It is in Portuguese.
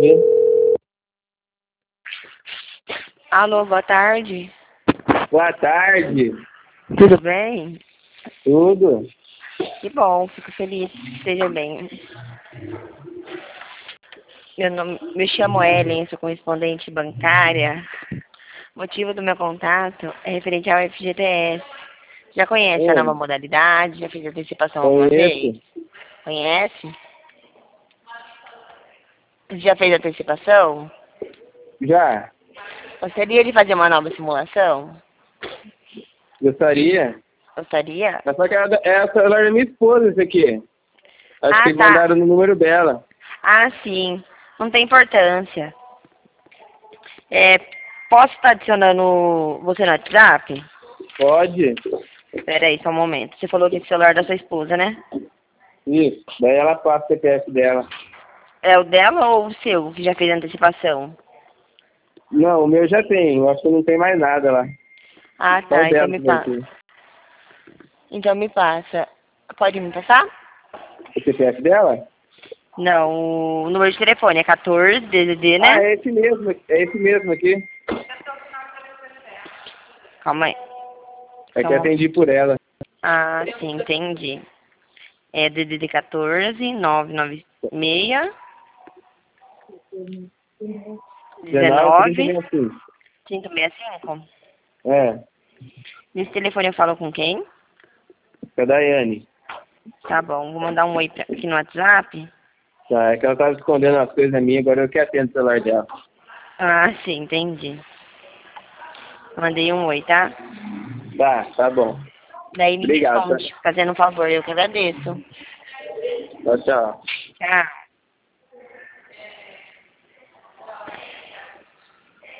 ver. Alô, boa tarde. Boa tarde. Tudo bem? Tudo? Que bom, fico feliz que esteja bem. Me chamo Ellen, sou correspondente bancária. O motivo do meu contato é referente ao FGTS. Já conhece a nova modalidade? Já fez antecipação alguma vez? Conheço. Conhece? Já fez antecipação? Já. Gostaria de fazer uma nova simulação? Gostaria. Gostaria? Mas só que é o celular da minha esposa, esse aqui. Acho que Tá. mandaram no número dela. Ah, sim. Não tem importância. Posso estar adicionando você no WhatsApp? Pode? Espera aí, só um momento. Você falou que esse celular é da sua esposa, né? Isso. Daí ela passa o CPF dela. É o dela ou o seu, que já fez a antecipação? Não, o meu já tem. Eu acho que não tem mais nada lá. Ah, Só o tá. Então dela me que vai passa. ter. Então me passa. Pode me passar? O CPF dela? Não, o número de telefone é 14 DDD, Ah, né? é esse mesmo. É esse mesmo aqui. Calma aí. É Só que um- atendi por ela. Ah, sim, entendi. É DDD 14 996 19, 19 35. 565. É. Nesse telefone eu falo com quem? É a Daiane. Tá bom, vou mandar um oi aqui no WhatsApp. Tá, é que ela tava escondendo as coisas minhas, agora eu que atendo o celular dela. Ah, sim, entendi. Mandei um oi, tá? Tá bom. Daí me Obrigado, tá? responde, fazendo um favor, eu que agradeço. Tchau, tchau. Tchau.